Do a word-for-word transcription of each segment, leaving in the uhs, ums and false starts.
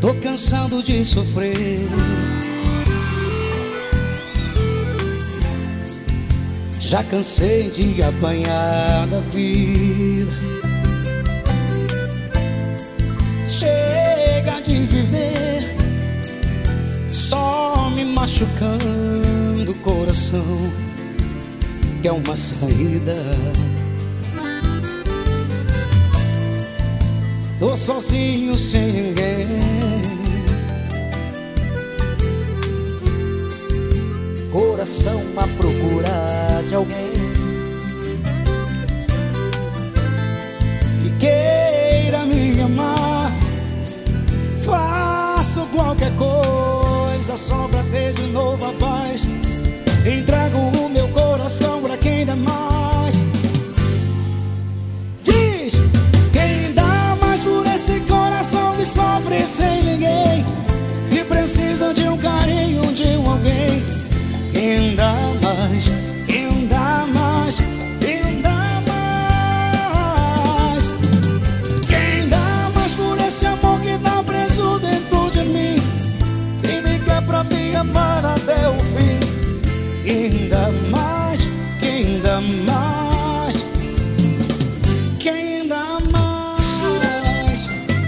tô cansado de sofrer. Já cansei de apanhar da vida. Chega de viver só me machucando o coração. Quer uma saída? Tô sozinho sem ninguém. Coração à procura de alguém que queira me amar. Faço qualquer coisa só pra ter de novo a paz. Entrego o meu coração pra quem dá mais. Diz, quem dá mais por esse coração que sofre sem ninguém, que precisa de um carinho, de um alguém. Quem dá mais, quem dá mais, quem dá mais. Quem dá mais por esse amor que tá preso dentro de mim, quem me quer pra me amar até o fim. Quem dá mais, quem dá mais, quem dá mais.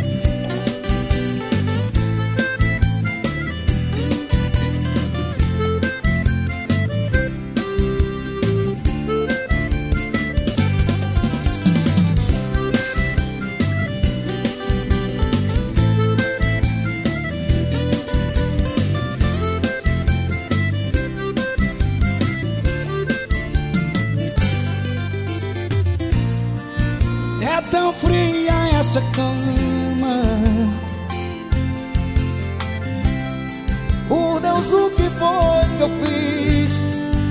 É tão fria essa cama. Por Deus, o que foi que eu fiz?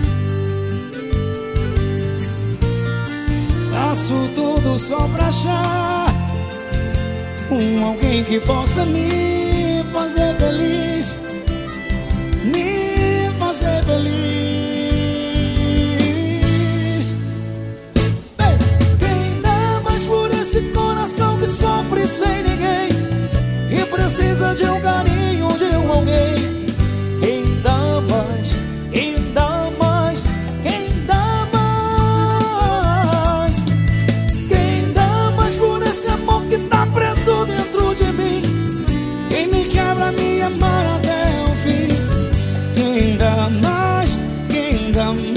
Faço tudo só pra achar um alguém que possa me fazer feliz, me fazer feliz. Esse coração que sofre sem ninguém, e precisa de um carinho, de um alguém. Quem dá mais, quem dá mais, quem dá mais. Quem dá mais por esse amor que tá preso dentro de mim, quem me quebra me amar até o fim. Quem dá mais, quem dá mais.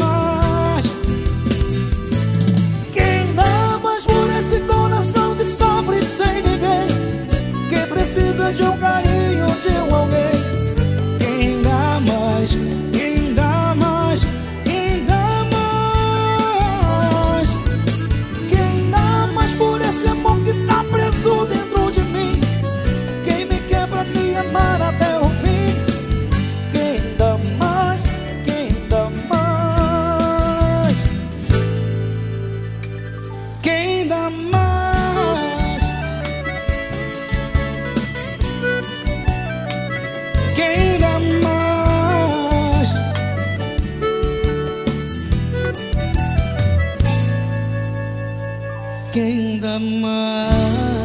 Coração que sofre sem ninguém, que precisa de um carinho, de um alguém. Quem dá mais, quem dá mais, quem dá mais. Quem dá mais por esse amor que tá preso dentro de mim, quem me quer pra me amar até o fim. Quem dá mais, quem dá mais, quem dá mais. Quem dá mais? Quem dá mais?